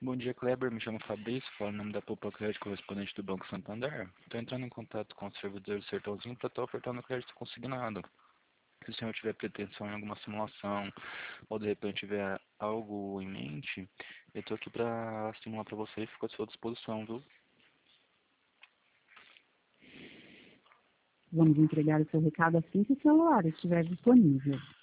Bom dia, Kleber. Me chamo Fabrício, falo em nome da Poupa Crédito, correspondente do Banco Santander. Estou entrando em contato com o servidor do Sertãozinho para estar ofertando crédito consignado. Se o senhor tiver pretensão em alguma simulação ou de repente tiver algo em mente, eu estou aqui para simular para você e fico à sua disposição, viu? Vamos entregar o seu recado assim que o celular estiver disponível.